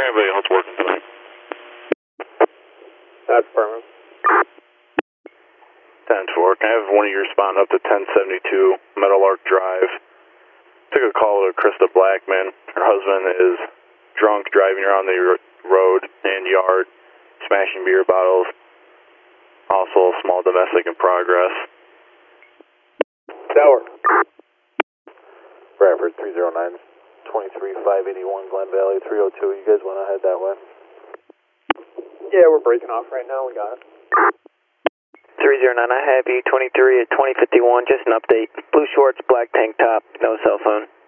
anybody else working tonight? That's permanent. 10-4. Can I have one of your spotting up to 1072 Meadowlark Drive? Took a call to Krista Blackman. Her husband is drunk, driving around the road and yard, smashing beer bottles. Also a small domestic in progress. That works. Bradford 309, 23581 Glen Valley 302. You guys want to head that way? Yeah, we're breaking off right now. We got it. 309, I have you 23 at 2051. Just an update. Blue shorts, black tank top, no cell phone.